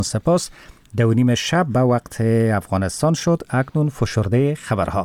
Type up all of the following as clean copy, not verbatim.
سپاس. 2:30 شب به وقت افغانستان شد. اکنون فشرده خبرها.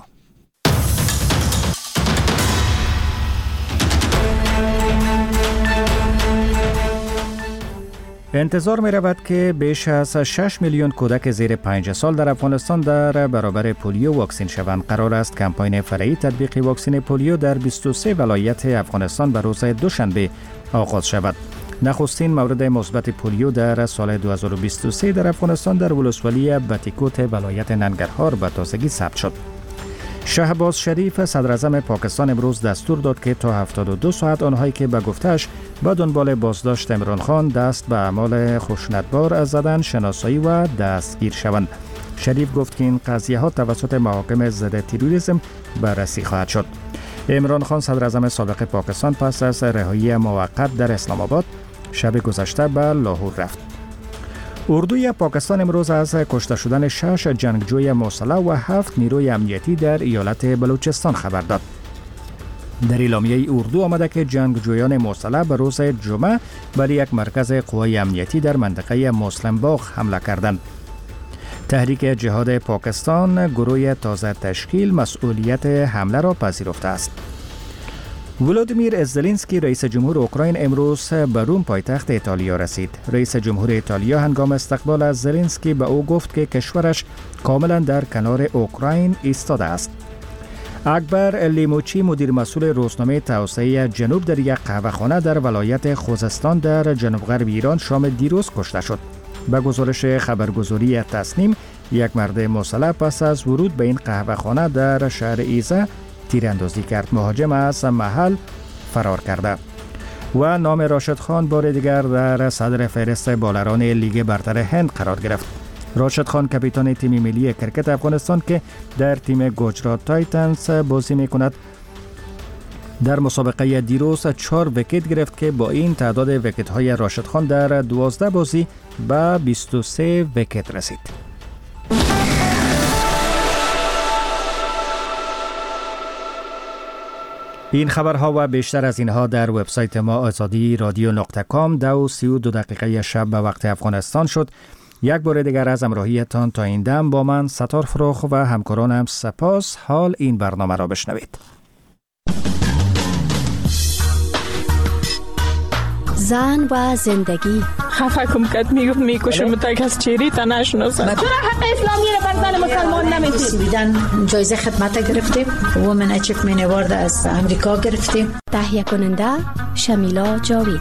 انتظار می رود که بیش از 6 میلیون کودک زیر 5 سال در افغانستان در برابر پولیو واکسین شوند. قرار است کمپاین فرعی تطبیق واکسین پولیو در 23 ولایت افغانستان به روز دوشنبه آغاز شود. نخستین مورد مثبت پولیو در سال 2023 در افغانستان در ولسوالی بتیکوت ولایت ننگرهار به تازگی ثبت شد. شهباز شریف صدر اعظم پاکستان امروز دستور داد که تا 72 ساعت آنهایی که به گفته‌اش به دنبال بازداشت عمران خان دست به اعمال خشونتبار از زدن شناسایی و دستگیر شوند. شریف گفت که این قضیه ها توسط محاکم ضد تروریسم بررسی خواهد شد. عمران خان صدر اعظم سابق پاکستان پس از رهایی موقت در اسلام آباد شب گذشته به لاهور رفت. اردوی پاکستان امروز از کشته شدن 6 جنگجوی مسلح و 7 نیروی امنیتی در ایالت بلوچستان خبر داد. در اعلامیه اردو آمده که جنگجویان مسلح به روز جمعه بر یک مرکز قوای امنیتی در منطقه مسلم باغ حمله کردند. تحریک جهاد پاکستان گروه تازه تشکیل مسئولیت حمله را پذیرفته است. ولودیمیر زلنسکی رئیس جمهور اوکراین امروز به روم پایتخت ایتالیا رسید. رئیس جمهور ایتالیا هنگام استقبال از زلنسکی به او گفت که کشورش کاملا در کنار اوکراین ایستاده است. اکبر لیموچی مدیر مسئول روزنامه توسعه جنوب در یک قهوه‌خانه در ولایت خوزستان در جنوب غرب ایران شام دیروز کشته شد. به گزارش خبرگزاری تسنیم، یک مرد مسلح پس از ورود به این قهوه‌خانه در شهر ایزه تیراندازی کرد. مهاجم از محل فرار کرده و نام راشد خان بار دیگر در صدر فهرست بالران لیگ برتر هند قرار گرفت. راشد خان کاپیتان تیم ملی کرکت افغانستان که در تیم گجرات تایتنز بازی می‌کند در مسابقه دیروز 4 ویکت گرفت که با این تعداد ویکت‌های راشد خان در 12 بازی به 23 ویکت رسید. این خبرها و بیشتر از اینها در وبسایت ما azadi.radio.com 2:32 شب به وقت افغانستان شد. یک بار دیگر از همراهیتان تا این دم با من ستار فروخ و همکارانم سپاس. حال این برنامه را بشنوید. زن و زندگی. خفه کم کت میکشم تا کس چیری تا نشناسم. چرا حق اسلامی را بر زن مسلمان نمیدید؟ سویدن جایزه خدمت گرفتیم. وومن اچیومنت اوارد از امریکا گرفتیم. تهیه کننده شمیلا جاوید.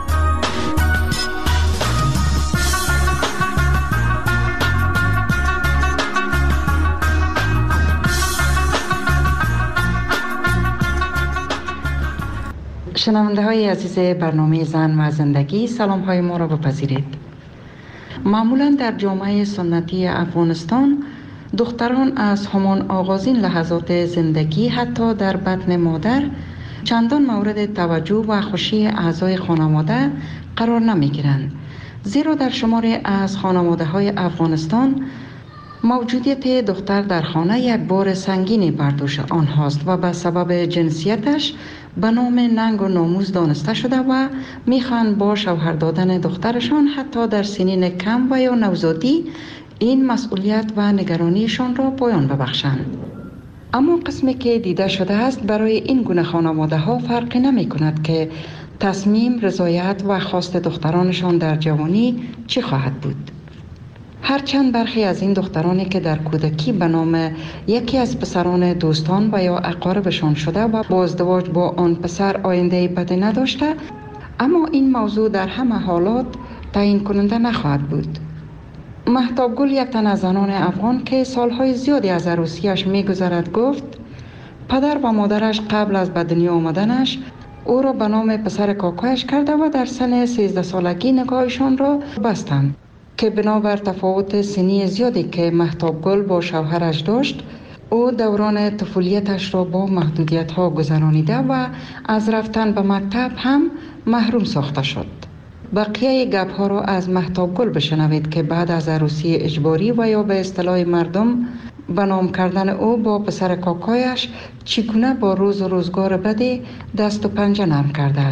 شنونده های عزیز برنامه زن و زندگی، سلام های ما را بپذیرید. معمولا در جامعه سنتی افغانستان دختران از همان آغازین لحظات زندگی حتی در بطن مادر چندان مورد توجه و خوشی اعضای خانواده قرار نمی گیرند، زیرا در شماری از خانواده های افغانستان موجودیت دختر در خانه یک بار سنگینی بر دوش آنهاست و به سبب جنسیتش به نام ننگ و ناموس دانسته شده و میخوان با شوهر دادن دخترشان حتی در سنین کم و یا نوزادی این مسئولیت و نگرانیشان را پایان ببخشند. اما قسمی که دیده شده است برای این گونه خانواده ها فرقی نمی کند که تصمیم، رضایت و خواست دخترانشان در جوانی چی خواهد بود. هرچند برخی از این دخترانی که در کودکی به نام یکی از پسران دوستان و یا اقاربشان شده و با ازدواج با آن پسر آینده بدی نداشته، اما این موضوع در همه حالات تعیین کننده نخواهد بود. مهتاب گل، یک تن از زنان افغان که سالهای زیادی از عروسیش می‌گذرد، گفت پدر و مادرش قبل از به دنیا آمدنش او را به نام پسر کاکایش کرده و در سن 13 سالگی نکاحشان را بستند که بنابر تفاوت سنی زیادی که مهتاب گل با شوهرش داشت، او دوران طفولیتش را با محدودیت‌ها گذرانیده و از رفتن به مکتب هم محروم ساخته شد. بقیه گپ‌ها را از مهتاب گل بشنوید که بعد از عروسی اجباری و یا به اصطلاح مردم به نام کردن او با پسر کاکایش چگونه با روز و روزگار بدی دست و پنجه نرم کرده است.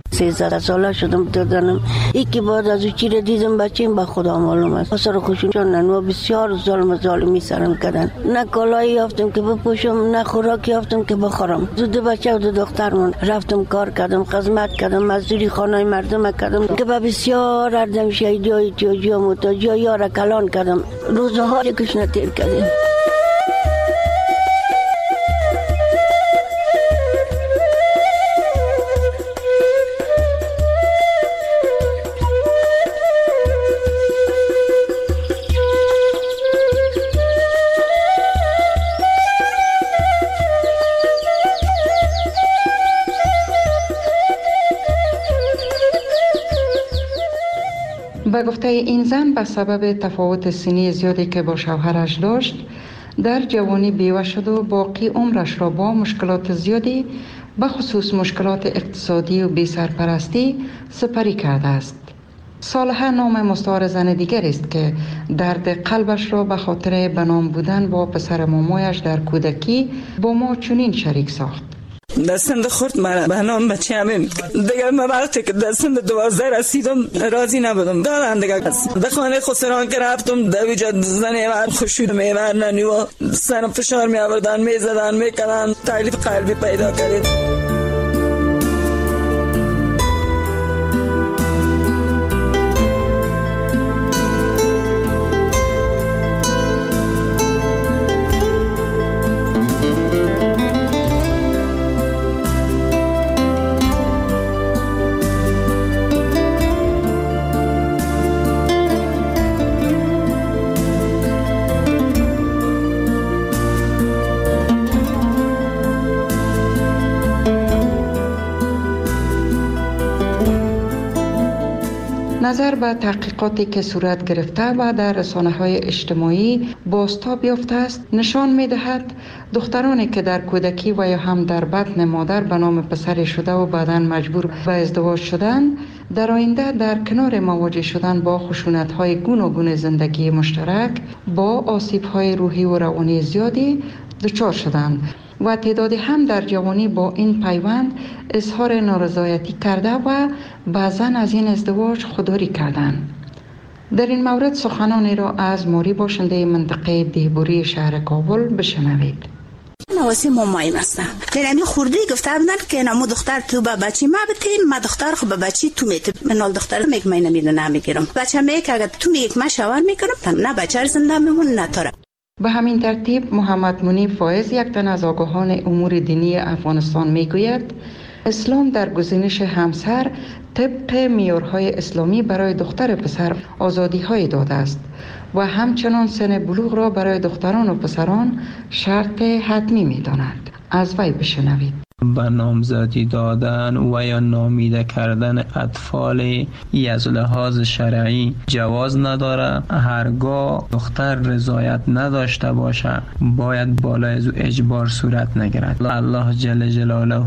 13 ساله شدم دادنم یکی بعد از چی را دیدم بچه‌م به خدا معلوم است اثر خوشون چون و بسیار ظالمی سرم کردن نه کالایی یافتم که بپوشم نه خوراکی یافتم که بخورم دو بچه و دو دخترم رفتم کار کردم خدمت کردم مزدوری خانه مردم کردم که به بسیار اردم شهیدی های تیاجی و متاجی ها یار کلان کردم روزها یکش نتیر کردیم. به گفته این زن به سبب تفاوت سنی زیادی که با شوهرش داشت در جوانی بیوه شد و باقی عمرش را با مشکلات زیادی به خصوص مشکلات اقتصادی و بی سرپرستی سپری کرده است. صالحه نام مستعار زن دیگر است که درد قلبش را به خاطر بنام بودن با پسر مامایش در کودکی با ما چنین شریک ساخت. دستم خورد من به نام بچه همین دیگه من وقتی که دستم 12 رسیدم راضی نبودم دارم دیگه در خانه خسران که رفتم در ویجاد زنه من خوشید میورنن و سرم فشار می آوردن می زدن می کردن تکلیف قلبی پیدا کردید. نظر به تحقیقاتی که صورت گرفته و در رسانه‌های اجتماعی بازتاب یافته است نشان می‌دهد دخترانی که در کودکی و یا هم در بطن مادر به نام پسر شده و بعداً مجبور به ازدواج شدند در آینده در کنار مواجه شدن با خشونت‌های گوناگون زندگی مشترک با آسیب‌های روحی و روانی زیادی دچار شدند و تعدادی هم در جوانی با این پیوند اظهار نارضایتی کرده و بعضاً از این ازدواج خودداری کردند. در این مورد سخنانی را از موری باشنده منطقه دیهبوری شهر کابل بشنوید. نواسی مامایم هستم. درمی خورده گفته بودن که نمو دختر تو با بچی ما بتین ما دختر خب با بچی تو میت منال دختر میگم من نمیگیرم بچه میگه اگه تو میگی ما شوهر میکنم نه بچه زنده میمون نه تاره. به همین ترتیب محمد منیب فایز یک تن از آگاهان امور دینی افغانستان میگوید اسلام در گزینش همسر طبق معیارهای اسلامی برای دختر پسر آزادی‌های داده است و همچنان سن بلوغ را برای دختران و پسران شرط حتمی می‌داند. از وی بشنوید. به نامزدی دادن و یا نامیده کردن اطفال از لحاظ شرعی جواز نداره. هرگاه دختر رضایت نداشته باشه باید بالای از اجبار صورت نگیرد. الله جل جلاله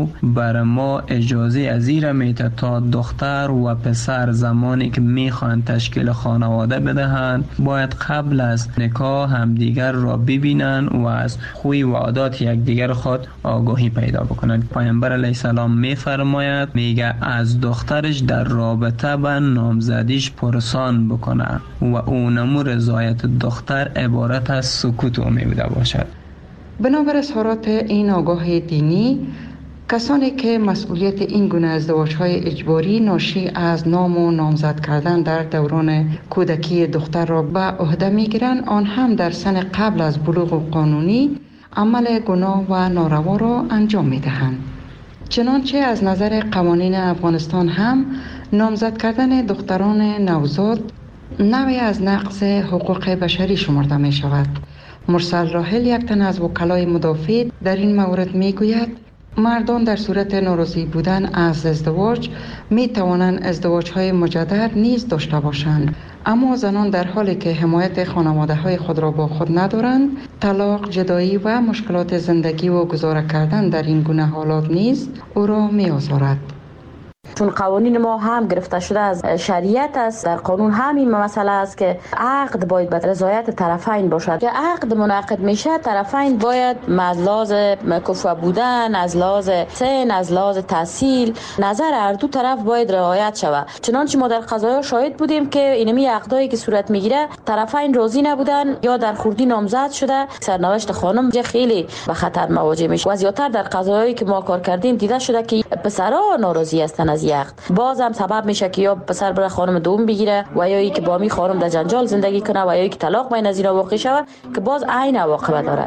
بر ما اجازه ازیر میده تا دختر و پسر زمانی که میخوان تشکیل خانواده بدهند باید قبل از نکاح همدیگر را ببینن و از خوی و عادات یکدیگر خود آگاهی پیدا بکنند. پیامبر علیه السلام میفرماید میگه از دخترش در رابطه با نامزدیش پرسان بکنه و اونمو رضایت دختر عبارت از سکوت و میبوده باشد. بنابر اظهارات این آگاه دینی کسانی که مسئولیت این گونه ازدواج‌های اجباری ناشی از نام و نامزد کردن در دوران کودکی دختر را به عهده میگیرند آن هم در سن قبل از بلوغ قانونی عمل گناه و ناروا را انجام می‌دهند. چنانچه از نظر قوانین افغانستان هم نامزد کردن دختران نوزاد نوعی از نقض حقوق بشری شمرده می شود. مرسل راحل یک تن از وکلای مدافع در این مورد می گوید مردان در صورت ناراضی بودن از ازدواج می توانند ازدواج‌های مجدد نیز داشته باشند، اما زنان در حالی که حمایت خانواده‌های خود را با خود ندارند طلاق، جدایی و مشکلات زندگی و گذار کردن در این گونه حالات نیز او را می آزارد. چون قوانین ما هم گرفته شده از شریعت است. در قانون همین مسئله است که عقد باید به رضایت طرفین باشد. که عقد منعقد میشه طرفین باید از لحاظ کفو بودن، از لحاظ سن، از لحاظ تحصیل، نظر هر دو طرف باید رعایت شود. چنانچه ما در قضایا شاهد بودیم که اینمی عقدایی که صورت میگیره طرفین راضی نبودن یا در خوردی نامزد شده، سرنوشت خانم خیلی به خطر مواجه میشه. و زیاتر در قضایایی که ما کار کردیم دیده شده که پسرها ناراضی هستن از عقد. بازم سبب میشه که یا پسر بره خانم دوم بگیره و یا اینکه با می خانم در جنجال زندگی کنه و یا اینکه طلاق بین از اینا واقع شود که باز عین عواقب داره.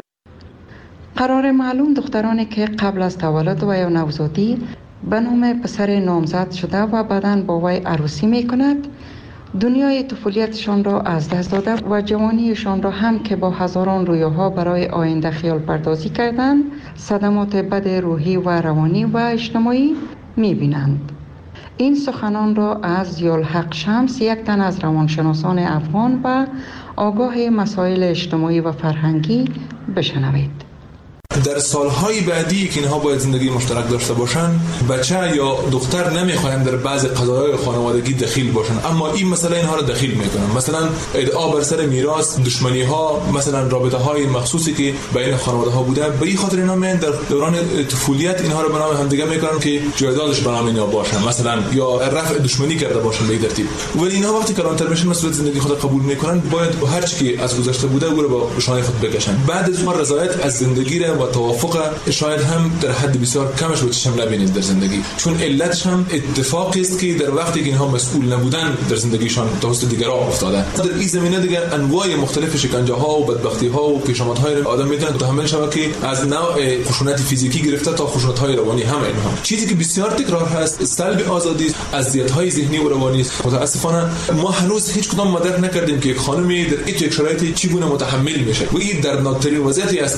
قرار معلوم دخترانی که قبل از تولد و یا نوزادی به نام پسر نامزد شده و بعداً با وی عروسی میکند، دنیای طفولیتشان را از دست داده و جوانیشان را هم که با هزاران رویاها برای آینده خیال پردازی کردند، صدمات بد روحی و روانی و اجتماعی میبینند. این سخنان را از ضیاءالحق شمس، یک تن از روانشناسان افغان و آگاه مسائل اجتماعی و فرهنگی، بشنوید. در سالهای بعدی که اینها باید زندگی مشترک داشته باشن، بچه یا دختر نمیخواین در بعض قضایای خانوادگی دخیل باشن، اما این مسئله اینها را دخیل میکنن. مثلا ادعا بر سر میراث، دشمنی ها، مثلا رابطه های مخصوصی که بین خانواده ها بوده، به این خاطر اینا میان در دوران طفولیت اینها را به نام همدیگه میکنن که جایدادش به نام اینا باشن، مثلا یا رفع دشمنی کرده باشن به این ترتیب. ولی اینها وقتی کلانتر میشن مسئولیت زندگی خود قبول میکنن، باید با هر چی که از گذشته بوده او را با شانه خود بکشن. بعد از اون رضایت از زندگی را و توافق شاید هم در حد بسیار کمش رو چشم نبینید در زندگی، چون علتش هم اتفاقی است که در وقتی که اینها مسئول نبودن در زندگیشان توسط دیگران افتاده. در این زمینه دیگه انواع مختلف شکنجه ها و بدبختی ها و پیشامدهای آدم میتونه متحمل شود که از نوع خشونت فیزیکی گرفته تا خشونت های روانی هم اینها. چیزی که بسیار تکرار هست سلب آزادی، اذیت های ذهنی و روانی است. متاسفانه ما هنوز هیچ کدام مدرک نکردیم که یک خانمی در این شرایط چگونه متحمل میشه و این دردناکترین وضعیتی است.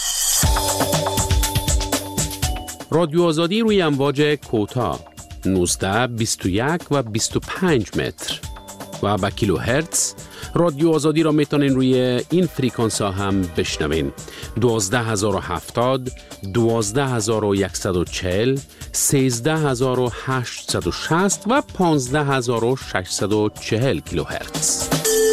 رادیو آزادی روی امواج کوتاه 19 21 و 25 متر و با کیلو هرتز. رادیو آزادی را میتونین روی این فریکانس ها هم بشنوین: 12070 12140 13860 و 15640 کیلو هرتز.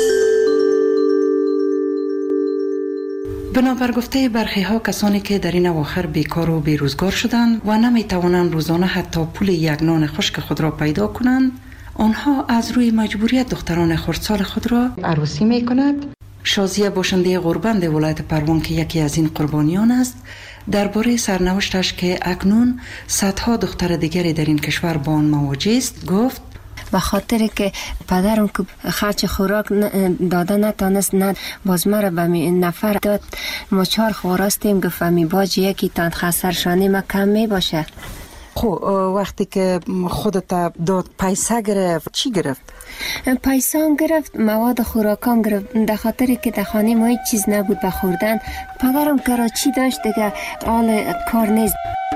بنابر گفته برخی ها، کسانی که در این اواخر بیکار و بیروزگار شدند و نمی توانند روزانه حتی پول یک نان خشک خود را پیدا کنند، آنها از روی مجبوریت دختران خردسال خود را عروسی می کند. شازیه باشنده غربند ولایت پروان که یکی از این قربانیان است، درباره سرنوشتش که اکنون صدها دختر دیگری در این کشور با آن مواجه است گفت: به خاطر که پدرم که خرچ خوراک داده نتانست، نه باز مرا به نفر داد. ما 4 خواراستیم، گفت می باج یکی تان خسرشانی ما کم می باشه. خب وقتی که خودت داد پیسه گرفت چی گرفت؟ پیسه هم گرفت، مواد خوراکام گرفت. در خاطر که در خانه ما هیچ چیز نبود به خوردن. پدرم کراچی داشت دیگه، حال کار نیست.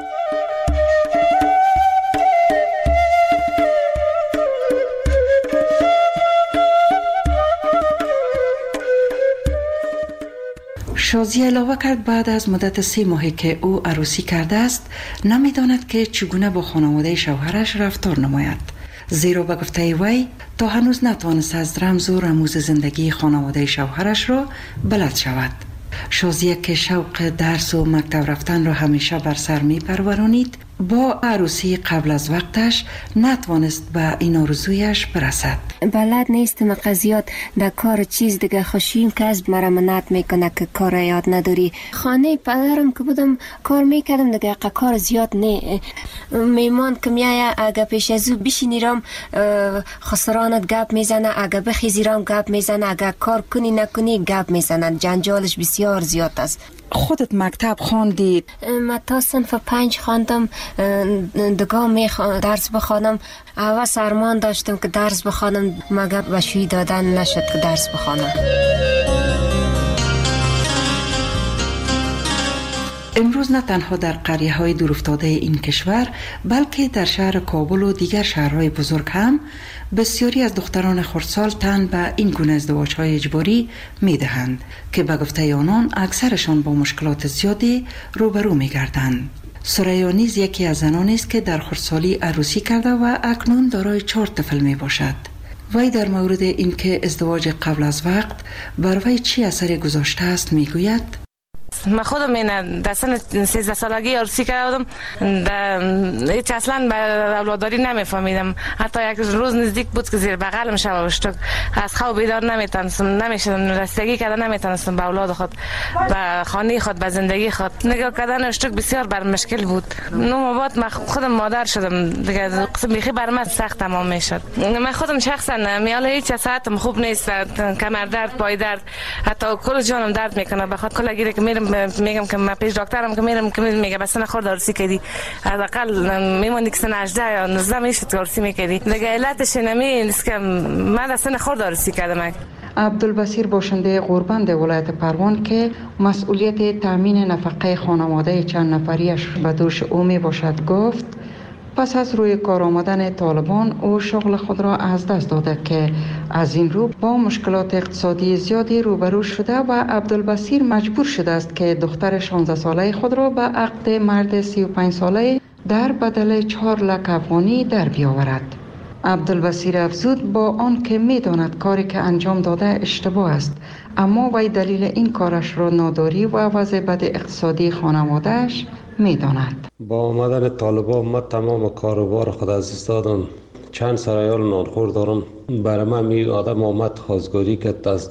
شازیه علاوه کرد بعد از مدت 3 ماهی که او عروسی کرده است، نمیداند که چگونه با خانواده شوهرش رفتار نماید، زیرا به گفته وی تا هنوز نتوانست از رمز و رموز زندگی خانواده شوهرش را بلد شود. شازیه که شوق درس و مکتب رفتن را همیشه بر سر می پرورانید، با عروسی قبل از وقتش نتوانست به این آرزویش برسد. بلد نیستم قضیات در کار چیز دیگه، خوشیم کسب مرا منعت میکنه که کار یاد نداری. خانه پدرم که بودم کار میکردم دیگه، کار زیاد نه. میمان که میایه اگه پیش از او بشینیرم خسرانت گپ میزنه، اگه بخیزیرم گپ میزنه، اگه کار کنی نکنی گپ میزنه. جنجالش بسیار زیاد است. خودت مکتب خواندی؟ من تا صنف 5 خواندم، دگاه درس بخوانم. اول سرمان داشتم که درس بخوانم، مگر بشوی دادن نشد که درس بخوانم. امروز نه تنها در قریه‌های دورافتاده این کشور، بلکه در شهر کابل و دیگر شهرهای بزرگ هم بسیاری از دختران خردسال تن به این گونه ازدواج‌های اجباری می‌دهند که به گفته آنان اکثرشان با مشکلات زیادی روبرو می‌گردند. ثریا نیز یکی از زنانی است که در خردسالی عروسی کرده و اکنون دارای 4 طفل می باشد. وی در مورد اینکه ازدواج قبل از وقت بر وی چی اثری گذاشته است می گوید: من خودم در سن 13 سالگی عروسی کردم. هیچ اصلا به اولاداری نمیفهمیدم. حتی یک روز نزدیک بود که زیر بغلم شب اشتک از خواب بیدار نمیشدم. رسیدگی کردن نمیتونستم به اولاد خود، به خانه خود، به زندگی خود. نگاه کردن اشتک بسیار بر مشکل بود. نو بعد من خودم مادر شدم دیگه. قسم بیخی بر من سخت تمام میشد. من خودم شخصا میال هیچ ساعتم خوب نیست. کمر درد، پای درد، حتی کل جانم درد میکنه. بخاطر کلا گیره که میگم که من پیش دکترم که میرم که میگه بس نخورد عروسی کردی، حداقل میمونی که سن 18 یا 19 میشد عروسی میکردی دیگه. علتش نیست که من اصلا نخورد عروسی کردم. عبدالبصیر باشنده غوربند ولایت پروان که مسئولیت تامین نفقه خانواده چند نفریش به دوش او می باشد گفت پس از روی کار آمدن طالبان او شغل خود را از دست داده که از این رو با مشکلات اقتصادی زیادی روبرو شده و عبدالبصیر مجبور شده است که دختر 16 ساله خود را به عقد مرد 35 ساله در بدل 4 لک افغانی در بیاورد. عبدالبصیر افزود با آن که می داند کاری که انجام داده اشتباه است، اما وی دلیل این کارش را ناداری و وضع بد اقتصادی خانوادهش می داند. با آمدن طالبان من تمام کاروبار خود از دست دادم. چند سرایال نانخور دارم. برای من می آدم آمد خواستگاری که از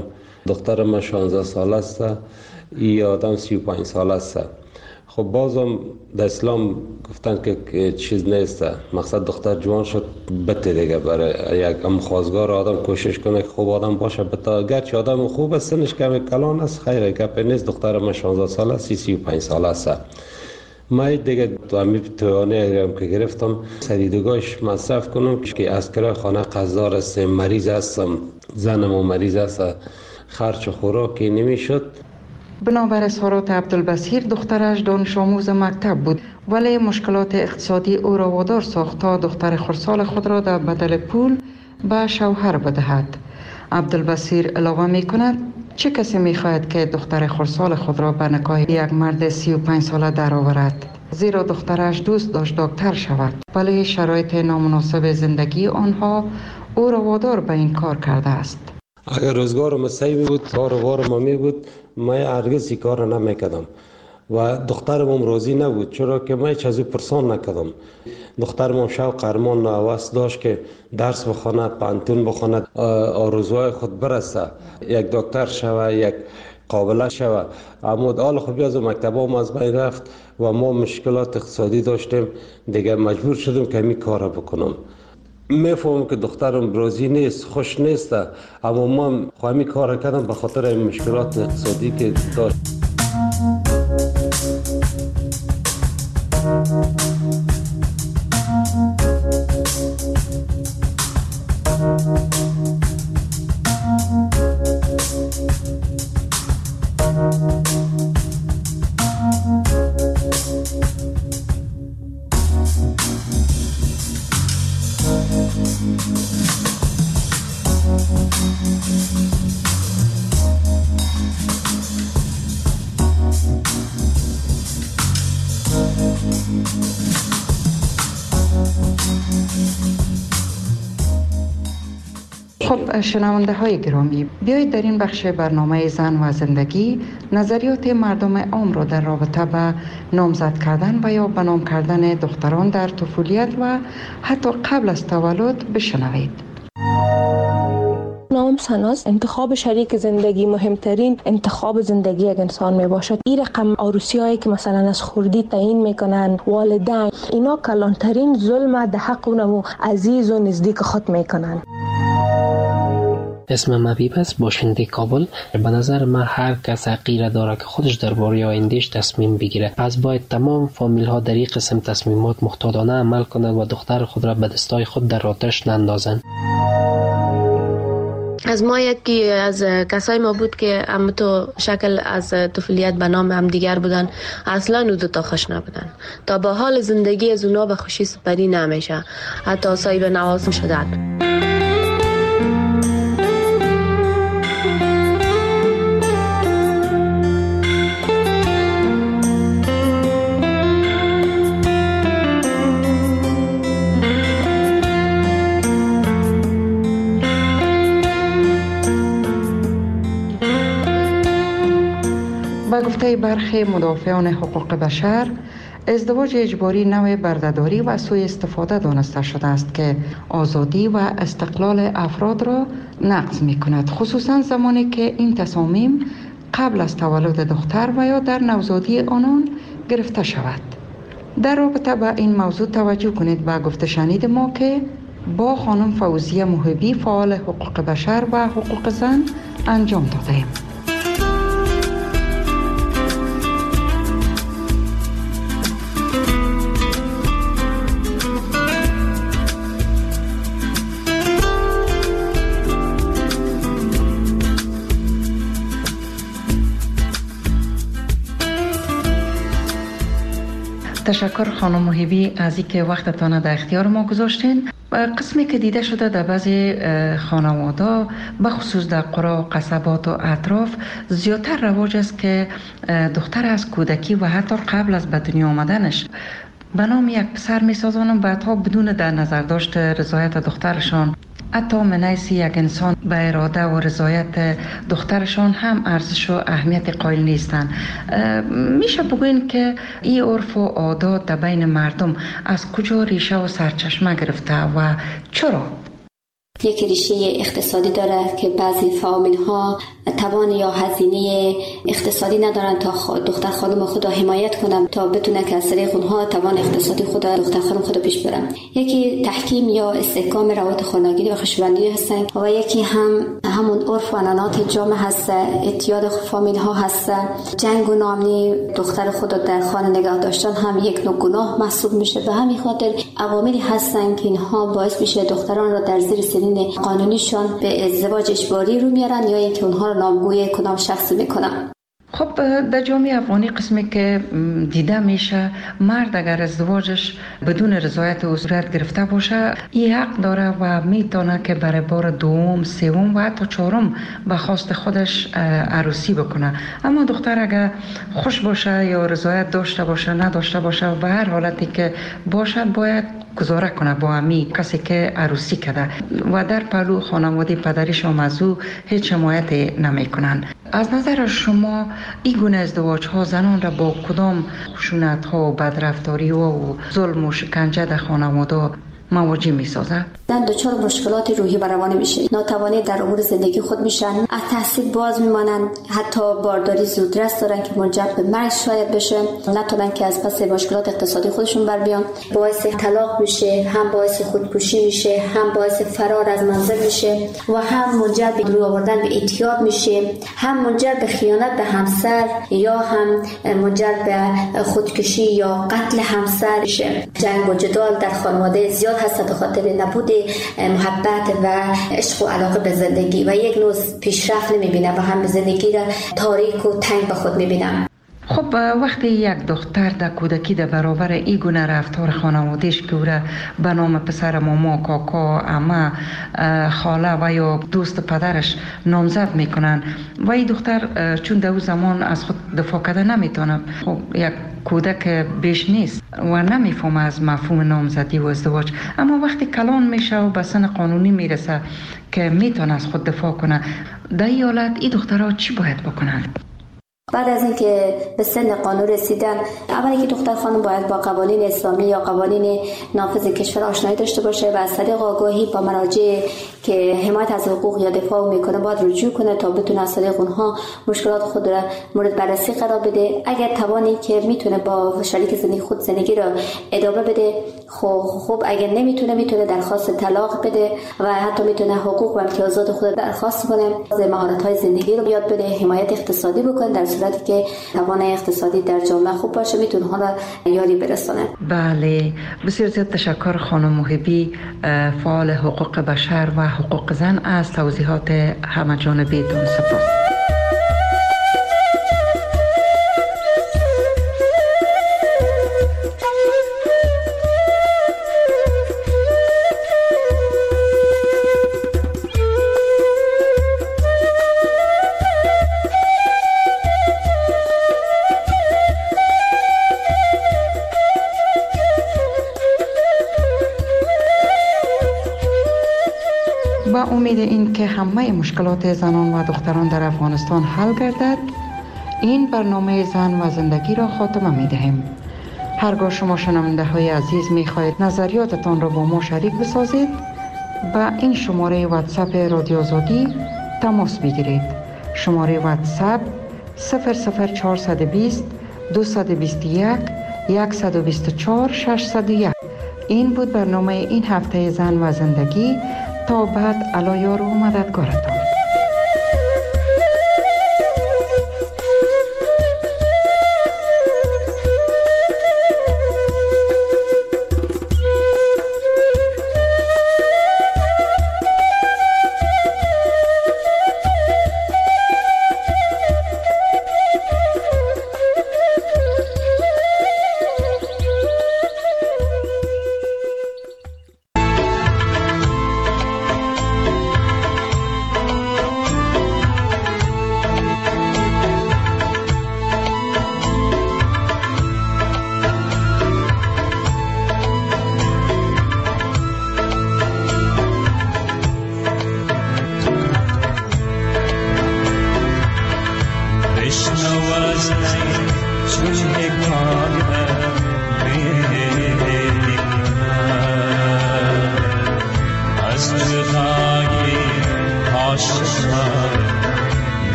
دخترم 16 ساله است، ای آدم 35 ساله است. خب بازم در اسلام گفتن که چیز نیست، مقصد دختر جوان شد بته دیگه. برای یک خواستگار آدم کوشش کنه که خوب آدم باشه، بتا گرچه آدم خوب است سنش کم کلان است، خیر گپ نیست. دختر من 16 ساله است، 35 ساله است. من دیگه توانه که گرفتم سریدگاهش مصرف کنم که از کرای خانه قرضدار است، مریض هستم، زنم مریض است، خرچ و خوراکی نمیشد. بنابر اظهارات عبدالبصیر دخترش دانش آموز مکتب بود، ولی مشکلات اقتصادی او را وادار ساخت تا دختر خردسال خود را در بدل پول به شوهر بدهد. عبدالبصیر علاوه می کند چه کسی می خواهد که دختر خردسال خود را به نکاح یک مرد 35 ساله در آورد؟ زیرا دخترش دوست داشت دکتر شود، ولی شرایط نامناسب زندگی آنها او را وادار به این کار کرده است. اگر روزگارم صحیح بود، کاروبارم می بود، من هرگز این کار نمیکردم و دخترم راضی نبود، چرا که من چیزی پرسان نکردم. دخترم شوق ارمان و هوس داشت که درس بخواند، پانتون بخواند، آرزوهای خود برسه، یک دکتر شوه، یک قابله شوه. اما حال خب از مکتبام از بین رفت و ما مشکلات اقتصادی داشتیم دیگه، مجبور شدم که می کار بکنم. میفهمم که دخترم راضی نیست، خوش نیست، اما من خواهی کار کردم به خاطر این مشکلات اقتصادی که داشت. خب شنونده های گرامی، بیایید در این بخش برنامه زن و زندگی نظریات مردم عام را در رابطه به نامزد کردن و یا به نام کردن دختران در طفولیت و حتی قبل از تولد بشنوید. نام سناس انتخاب شریک زندگی مهمترین انتخاب زندگی یک انسان می باشد. این رقم عروسی هایی که مثلا از خردی تعیین میکنن والدین، اینا کلانترین ظلم در حق اونمو عزیز و نزدیک خود میکنن. اسمم حبیب است، باشنده کابل. به نظر من هر کس حقیره داره که خودش درباره آیندهش تصمیم بگیره. پس باید تمام فامیل ها در این قسم تصمیمات محتاطانه عمل کنند و دختر خود را به دستای خود در آتش نندازند. از ما یکی از کسای ما بود که هم تو شکل از طفولیت به نام هم دیگر بودن، اصلا او دوتا خوش نبودن. تا با حال زندگی از اونا به خوشی سپری نمیشه، حتی صاحب نواز شدن. به گفته برخی مدافعان حقوق بشر، ازدواج اجباری نوع بردهداری و سوء استفاده دانسته شده است که آزادی و استقلال افراد را نقض می کند، خصوصا زمانی که این تصامیم قبل از تولد دختر و یا در نوزادی آنان گرفته شود. در رابطه با این موضوع توجه کنید به گفته شنید ما که با خانم فوزیه محبی فعال حقوق بشر و حقوق زن انجام دادیم. تشکر خانم محبی از اینکه وقتتان در اختیار ما گذاشتین. قسمی که دیده شده در بعضی خانواده به خصوص در قرى و قصبات و اطراف زیادتر رواج است که دختر از کودکی و حتی قبل از به دنیا آمدنش به نام یک پسر می سازانند، بعدها بدون در نظر داشت رضایت دخترشان، حتی من حیث یک انسان به اراده و رضایت دخترشان هم ارزش و اهمیت قائل نیستند. میشه بگوین که این عرف و عادات در بین مردم از کجا ریشه و سرچشمه گرفته و چرا؟ یک ریشه اقتصادی داره که بعضی فامیل ها توان یا هزینه اقتصادی ندارن تا دختر خانم خود را حمایت کنن تا بتونه که از طریق اونها توان اقتصادی خود دختر خانم خود پیش برن. یکی تحکیم یا استحکام روابط خانوادگی و خوشبندی هستن و یکی همون عرف و عنعنات جامعه هست، اعتیاد فامیل ها هست. جنگ و ناامنی دختر خود در خانه نگاه داشتن هم یک نوع گناه محسوب میشه. به همین خاطر عواملی هستن که اینها باعث میشه دختران را در زیر سنین قانونیشان به ازدواج اجباری رو میارن یا اینکه اونها رو نامگوی کدام شخصی میکنن. خب در جامعه افغانی قسمی که دیده میشه، مرد اگر ازدواجش بدون رضایت او صورت گرفته باشه، این حق داره و میتونه که برای بار دوم، سوم و حتی چهارم به خواست خودش عروسی بکنه. اما دختر اگر خوش باشه یا رضایت داشته باشه نداشته باشه و به هر حالتی که باشد باید گزاره کنه با امی کسی که عروسی کرده و در پلو خانواده پدریش هم از او هیچ حمایت نمی کنن. از نظر شما این گونه ازدواج ها زنان را با کدام خشونت ها و بدرفتاری و ظلم و شکنجه در خانواده مواجه می سازد؟ زن دچار مشکلات روحی و روانی میشه، ناتوانی در امور زندگی خود میشن، از تحصیل باز میمانند، حتی بارداری زودرس دارن که منجر به مرگ شاید بشه، نتونن که از پس مشکلات اقتصادی خودشون بر بیان، باعث طلاق میشه، هم باعث خودکشی میشه، هم باعث فرار از منزل میشه و هم منجر به روی آوردن به اعتیاد میشه، هم منجر به خیانت به همسر یا هم منجر به خودکشی یا قتل همسر میشه. جنگ و جدال در خانواده زیاد هست به خاطر نبود محبت و عشق و علاقه به زندگی و یک نوع پیشرفت نمیبینه و هم زندگی را تاریک و تنگ به خود میبینه. خب وقتی یک دختر در کودکی در برابر این گونه رفتار خانوادهش که او را به نام پسر ماما، کاکا، عمه، خاله و یا دوست پدرش نامزد میکنن و این دختر چون در اون زمان از خود دفاع کرده نمیتونه، خب یک کودک بیش نیست و نمیفهمه از مفهوم نامزدی و ازدواج، اما وقتی کلان میشه و به سن قانونی میرسه که میتونه از خود دفاع کنه، در این حالت این دخترها چی باید بکنن؟ بعد از اینکه به سن قانون رسیدن، اولی که دختر خانم باید با قوانین اسلامی یا قوانین نافذ کشور آشنایی داشته باشه و از طریق آگاهی با مراجع که حمایت از حقوق یا دفاع میکنه باید رجوع کنه تا بتونه از طریق اونها مشکلات خود را مورد بررسی قرار بده. اگر توانی که میتونه با شریک زندگی خود زندگی را ادامه بده خوب، اگر نمیتونه میتونه درخواست طلاق بده و حتی میتونه حقوق و امتیازات خود درخواست کنه، مهارت‌های زندگی رو یاد بده، حمایت اقتصادی بکنه. در صورتی که توان اقتصادی در جامعه خوب باشه میتونه حالا یاری برسونه. بله، بسیار زیاد تشکر خانم محبی، فعال حقوق بشر و حقوق زن، از توضیحات همه جانبیتون. سپاس. با امید این که همه مشکلات زنان و دختران در افغانستان حل گردد، این برنامه زن و زندگی را خاتمه می دهیم. هرگاه شما شنونده های عزیز می خواهید نظریاتتان را با ما شریک بسازید، با این شماره واتساپ رادیو آزادی تماس بگیرید. شماره واتساپ 00420 221 124 601. این بود برنامه این هفته زن و زندگی. تا بعد، الایار و مددگارتان.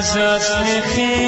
جشن